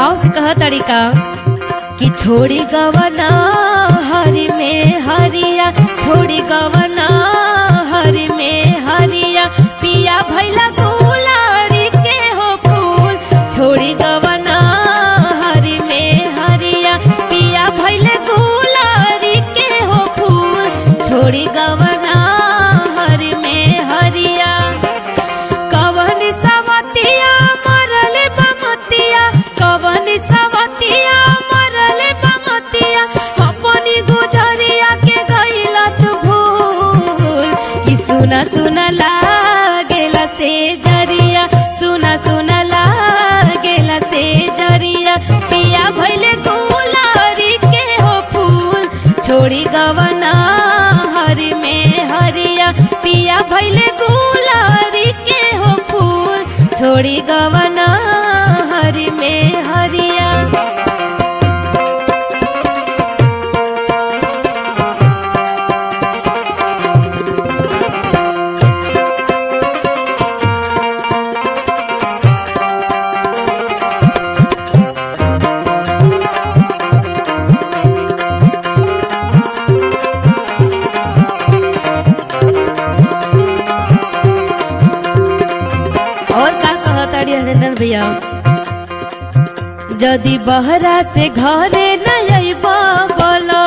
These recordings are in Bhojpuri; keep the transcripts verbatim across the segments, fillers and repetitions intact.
भाव से कह तरीका कि छोड़ी गवना हरि में हरिया, छोड़ी गवना हरि में हरिया, पिया भैला गुलारी के हो फूल। छोड़ी गवना हरि में हरिया, पिया भैले गुलारी के हो फूल। छोड़ी गवना हरि में हरिया, कवन सवतिया मरले बमतिया, कवन सवतिया मरले बमतिया, अपनी गुजरिया के गइला तू भूल। कि सुना सुना लागेला से जरिया, सुना सुना लागेला से जरिया, पिया भइले गुलारी के हो फूल। छोड़ी गवना हरि में हरिया, पिया भइले गुलारी के हो फूल। छोड़ी गवना हरि में हरिया। और का कहताड़ी हरेंद्र भैया, जदि बहरा से घरे न अइबा बोलो,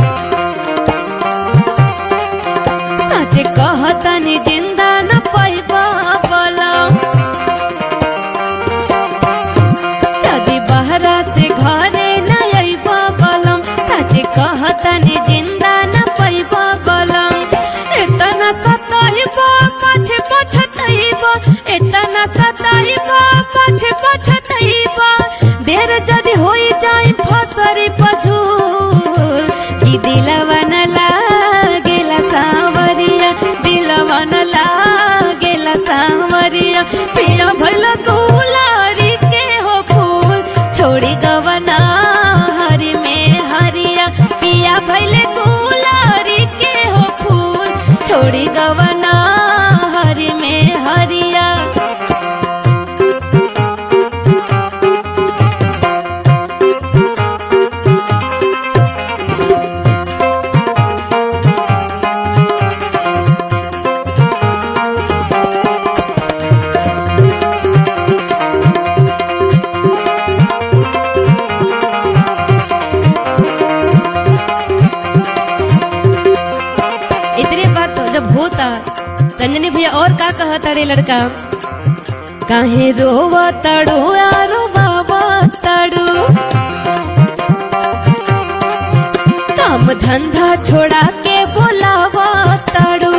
सच कहतनी जिंदा न पाइबा बोलो। जदि बहरा से घरे न अइबा बोलो, सच कहतनी जिंदा न पाइबा बोलो। इतना सताइबा पछे पछताइबा, इतना सताइबा पछे पछताइबा, देर जदि होई जाए फसरी पझूल। कि दिलवा न लागेला सांवरिया, दिलवा न लागेला सांवरिया, पिया भइला गुलारी के हो फूल। छोड़ी गवना हरि में हरिया, पिया भइले गुलारी के हो फूल। छोड़ी गवना हरि में हरिया। इतनी बात तो जब होता रंजनी भैया और का कहता रे लड़का, काहे रोवा तड़ो यारो बाबा तड़ो, काम धंधा छोड़ा के बोलावा तड़ो।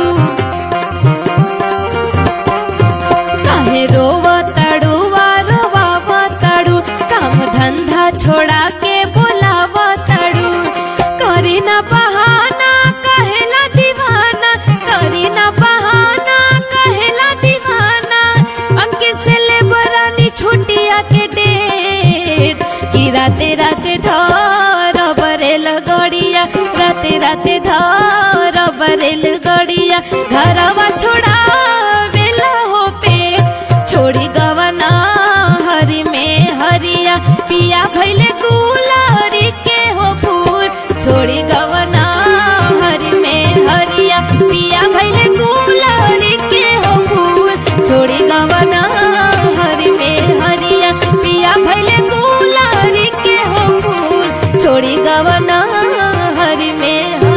काहे रोवा तड़ो यारो बाबा तड़ो, काम धंधा छोड़ा के बोलावा तड़ो। करी ना बहाना कहेला दीवाना, करी ना बहाना कहेला दीवाना, अंकित से ले बरानी छुटिया के डेट। कि राते राते धर बरेल गड़िया, राते राते धर बरेल गड़िया, घरवा छोड़ा बेला हो पेट। छोड़ी गवना हरि में हरिया, पिया भइले गुलारी के हो फूल। छोड़ी गवना हरि में हरिया, पिया भइले गुलारी के हो फूल। छोड़ी गवना हरि में हरिया, पिया भइले गुलारी के हो फूल। छोड़ी गवना हरि में